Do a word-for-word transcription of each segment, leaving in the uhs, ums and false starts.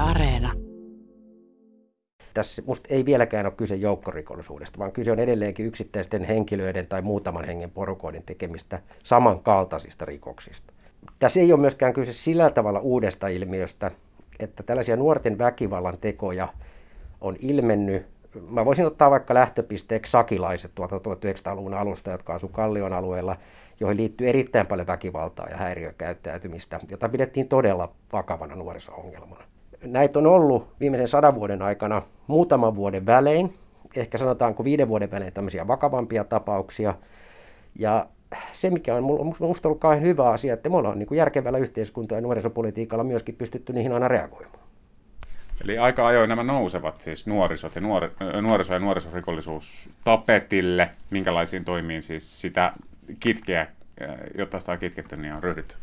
Areena. Tässä musta ei vieläkään ole kyse joukkorikollisuudesta, vaan kyse on edelleenkin yksittäisten henkilöiden tai muutaman hengen porukoiden tekemistä samankaltaisista rikoksista. Tässä ei ole myöskään kyse sillä tavalla uudesta ilmiöstä, että tällaisia nuorten väkivallan tekoja on ilmennyt. Mä voisin ottaa vaikka lähtöpisteeksi sakilaiset tuolta tuhatyhdeksänsataaluvun alusta, jotka asuu Kallion alueella, joihin liittyy erittäin paljon väkivaltaa ja häiriökäyttäytymistä, jota pidettiin todella vakavana nuoriso-ongelmana. Näitä on ollut viimeisen sadan vuoden aikana muutaman vuoden välein, ehkä sanotaanko viiden vuoden välein tämmöisiä vakavampia tapauksia. Ja se, mikä on minusta ollut kauhean hyvä asia, että me ollaan niin kuin järkevällä yhteiskunta- ja nuorisopolitiikalla myöskin pystytty niihin aina reagoimaan. Eli aika ajoin nämä nousevat siis nuorisot ja nuori, nuoriso- ja nuorisorikollisuus tapetille. Minkälaisiin toimiin siis sitä kitkeä, jotta sitä on kitketty, niin on ryhdytty?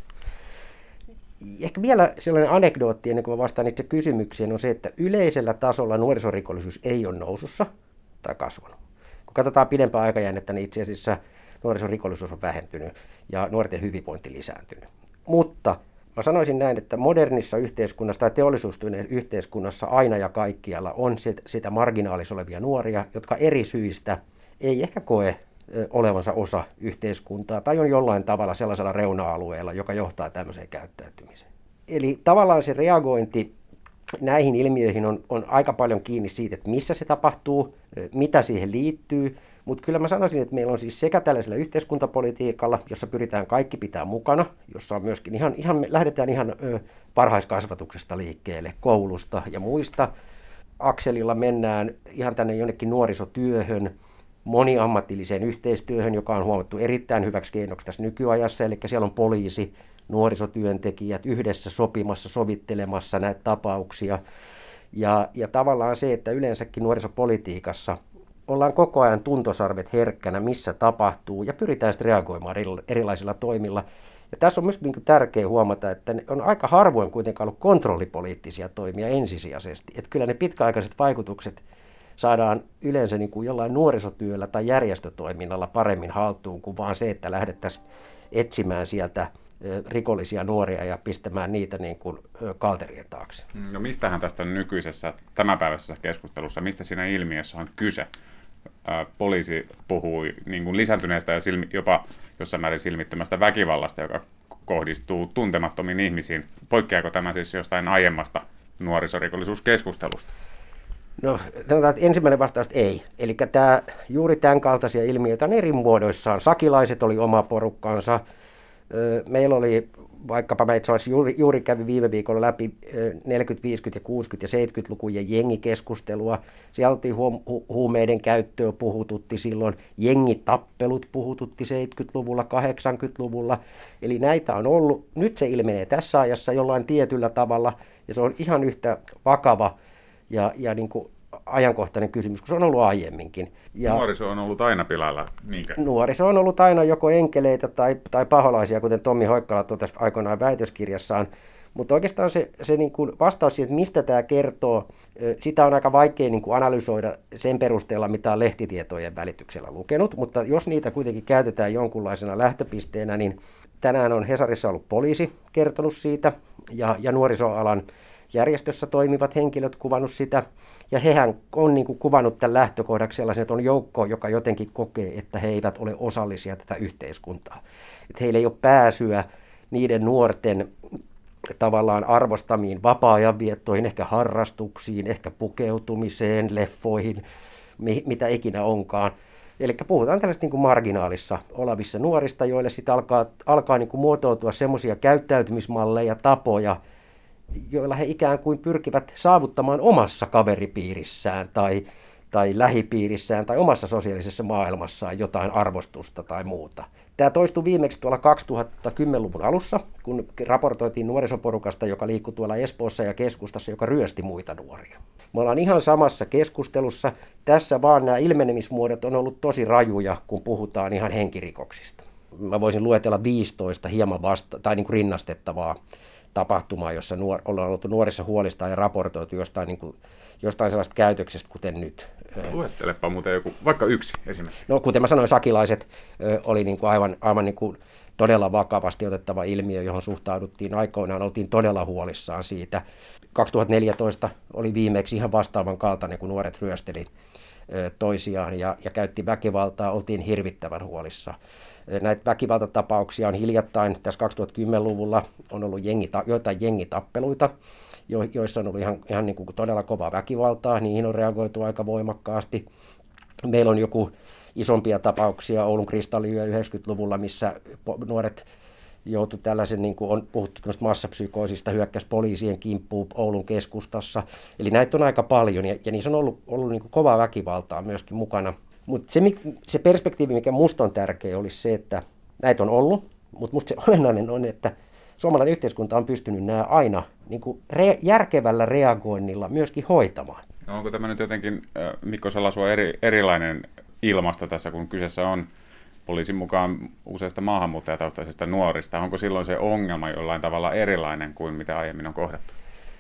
Ehkä vielä sellainen anekdootti, ennen kuin mä vastaan itse kysymykseen, on se, että yleisellä tasolla nuorisorikollisuus ei ole nousussa tai kasvanut. Kun katsotaan pidempää aikajännettä, niin itse asiassa nuorisorikollisuus on vähentynyt ja nuorten hyvinvointi lisääntynyt. Mutta mä sanoisin näin, että modernissa yhteiskunnassa tai teollisuustyön yhteiskunnassa aina ja kaikkialla on sitä marginaalissa olevia nuoria, jotka eri syistä ei ehkä koe olevansa osa yhteiskuntaa tai on jollain tavalla sellaisella reuna-alueella, joka johtaa tämmöiseen käyttäytymiseen. Eli tavallaan se reagointi näihin ilmiöihin on, on aika paljon kiinni siitä, että missä se tapahtuu, mitä siihen liittyy, mutta kyllä mä sanoisin, että meillä on siis sekä tällaisella yhteiskuntapolitiikalla, jossa pyritään kaikki pitää mukana, jossa on myöskin ihan, ihan lähdetään ihan ö, varhaiskasvatuksesta liikkeelle, koulusta ja muista. Akselilla mennään ihan tänne jonnekin nuorisotyöhön, moniammatilliseen yhteistyöhön, joka on huomattu erittäin hyväksi keinoksi tässä nykyajassa, eli siellä on poliisi, nuorisotyöntekijät yhdessä sopimassa, sovittelemassa näitä tapauksia. Ja, ja tavallaan se, että yleensäkin nuorisopolitiikassa ollaan koko ajan tuntosarvet herkkänä, missä tapahtuu, ja pyritään sitten reagoimaan erilaisilla toimilla. Ja tässä on myös niin tärkeää huomata, että on aika harvoin kuitenkaan ollut kontrollipoliittisia toimia ensisijaisesti. Että kyllä ne pitkäaikaiset vaikutukset saadaan yleensä niin kuin jollain nuorisotyöllä tai järjestötoiminnalla paremmin haltuun kuin vaan se, että lähdettäisiin etsimään sieltä rikollisia nuoria ja pistämään niitä niin kuin kalterien taakse. No mistähän tästä nykyisessä tämänpäiväisessä keskustelussa, mistä siinä ilmiössä on kyse? Poliisi puhui niin kuin lisääntyneestä ja silmi, jopa jossain määrin silmittömästä väkivallasta, joka kohdistuu tuntemattomiin ihmisiin. Poikkeako tämä siis jostain aiemmasta nuorisorikollisuuskeskustelusta? No, sanotaan, että ensimmäinen vastaus ei. Eli tämä, juuri tämän kaltaisia ilmiöitä on eri muodoissaan. Sakilaiset oli oma porukkaansa. Meillä oli, vaikkapa mä itse asiassa juuri, juuri kävin viime viikolla läpi neljäkymmentä-, viisikymmentä-, ja kuusikymmentä- ja seitsemänkymmentälukujen jengikeskustelua. Siellä oltiin huom- hu- huumeiden käyttöä puhututti silloin, jengitappelut puhututti seitsemänkymmentäluvulla, kahdeksankymmentäluvulla. Eli näitä on ollut. Nyt se ilmenee tässä ajassa jollain tietyllä tavalla, ja se on ihan yhtä vakava ja, ja niin kuin ajankohtainen kysymys, kun se on ollut aiemminkin. Ja nuoriso on ollut aina pilalla, niinkö? Nuoriso on ollut aina joko enkeleitä tai, tai paholaisia, kuten Tommi Hoikkala totesi aikoinaan väitöskirjassaan. Mutta oikeastaan se, se niin kuin vastaus siihen, että mistä tämä kertoo, sitä on aika vaikea niin kuin analysoida sen perusteella, mitä on lehtitietojen välityksellä lukenut. Mutta jos niitä kuitenkin käytetään jonkunlaisena lähtöpisteenä, niin tänään on Hesarissa ollut poliisi kertonut siitä ja, ja nuorisoalan järjestössä toimivat henkilöt kuvannut sitä, ja hehän on niin kuin kuvannut tämän lähtökohdaksi sellaisen, että on joukko, joka jotenkin kokee, että he eivät ole osallisia tätä yhteiskuntaa. Että heillä ei ole pääsyä niiden nuorten tavallaan arvostamiin vapaa-ajanviettoihin, ehkä harrastuksiin, ehkä pukeutumiseen, leffoihin, mitä ikinä onkaan. Eli puhutaan tällaista niin kuin marginaalissa olevissa nuorista, joille sitten alkaa, alkaa niin kuin muotoutua semmoisia käyttäytymismalleja, tapoja, joilla he ikään kuin pyrkivät saavuttamaan omassa kaveripiirissään tai, tai lähipiirissään tai omassa sosiaalisessa maailmassaan jotain arvostusta tai muuta. Tämä toistui viimeksi tuolla kaksituhattakymmenluvun alussa, kun raportoitiin nuorisoporukasta, joka liikkui tuolla Espoossa ja keskustassa, joka ryösti muita nuoria. Me ollaan ihan samassa keskustelussa. Tässä vaan nämä ilmenemismuodot on ollut tosi rajuja, kun puhutaan ihan henkirikoksista. Mä voisin luetella viisitoista hieman vasta, tai niin kuin rinnastettavaa tapahtumaa, jossa nuor- ollaan oltu nuorissa huolista ja raportoitu jostain, niin kuin, jostain sellaista käytöksestä, kuten nyt. Luettelepa muuten joku, vaikka yksi esimerkiksi. No kuten mä sanoin, sakilaiset ö, oli niin kuin aivan, aivan niin kuin todella vakavasti otettava ilmiö, johon suhtauduttiin aikoinaan, oltiin todella huolissaan siitä. kaksituhattaneljätoista oli viimeksi ihan vastaavan kaltainen, kun nuoret ryösteli toisiaan ja, ja käytti väkivaltaa, oltiin hirvittävän huolissa. Näitä väkivaltatapauksia on hiljattain, tässä kaksituhattakymmenluvulla on ollut jengita, joitain jengitappeluita, jo, joissa on ollut ihan, ihan niin kuin todella kovaa väkivaltaa, niihin on reagoitu aika voimakkaasti. Meillä on joku isompia tapauksia Oulun kristalliyö yhdeksänkymmentäluvulla, missä nuoret joutui tällaisen, niin kuin on puhuttu massapsykoosista, hyökkäsi poliisien kimppuun Oulun keskustassa. Eli näitä on aika paljon ja, ja niissä on ollut, ollut niin kuin kovaa väkivaltaa myöskin mukana. Mutta se, se perspektiivi, mikä musta on tärkeä, olisi se, että näitä on ollut, mutta musta se olennainen on, että suomalainen yhteiskunta on pystynyt nämä aina niin kuin re, järkevällä reagoinnilla myöskin hoitamaan. No onko tämä nyt jotenkin, Mikko Salasvuo, eri, erilainen ilmasto tässä, kun kyseessä on poliisin mukaan useista maahanmuuttajataustaisista nuorista? Onko silloin se ongelma jollain tavalla erilainen kuin mitä aiemmin on kohdattu?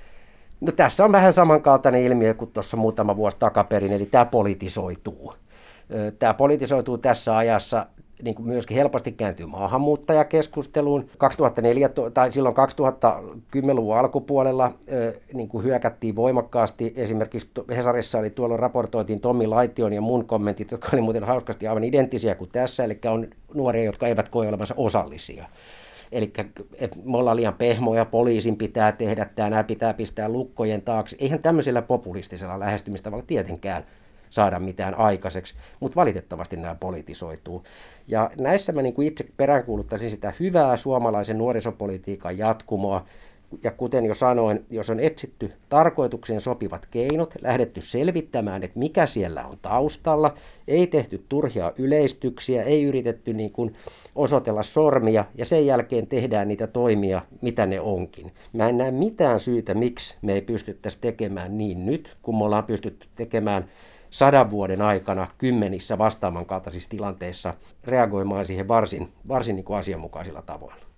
No tässä on vähän samankaltainen ilmiö kuin tuossa muutama vuosi takaperin, eli tämä politisoituu. Tämä politisoituu tässä ajassa, niin kuin myöskin helposti kääntyy maahanmuuttajakeskusteluun. kaksituhattaneljätoista, tai silloin kaksituhattakymmenluvun alkupuolella niin kuin hyökättiin voimakkaasti. Esimerkiksi Hesarissa oli tuolla raportoitiin Tommi Laition ja mun kommentit, jotka oli muuten hauskasti aivan identtisiä kuin tässä. Eli on nuoria, jotka eivät koe olevansa osallisia. Eli me ollaan liian pehmoja, poliisin pitää tehdä tämä, nämä pitää pistää lukkojen taakse. Eihän tämmöisellä populistisella lähestymistavalla tietenkään saada mitään aikaiseksi, mutta valitettavasti nämä politisoituu. Ja näissä mä niin kuin itse peräänkuuluttaisin sitä hyvää suomalaisen nuorisopolitiikan jatkumoa. Ja kuten jo sanoin, jos on etsitty tarkoitukseen sopivat keinot, lähdetty selvittämään, että mikä siellä on taustalla, ei tehty turhia yleistyksiä, ei yritetty niin kuin osoitella sormia ja sen jälkeen tehdään niitä toimia, mitä ne onkin. Mä en näe mitään syytä, miksi me ei pystyttäisi tekemään niin nyt, kun me ollaan pystytty tekemään sadan vuoden aikana kymmenissä vastaavan kaltaisissa tilanteissa reagoimaan siihen varsin, varsin niin kuin asianmukaisilla tavoilla.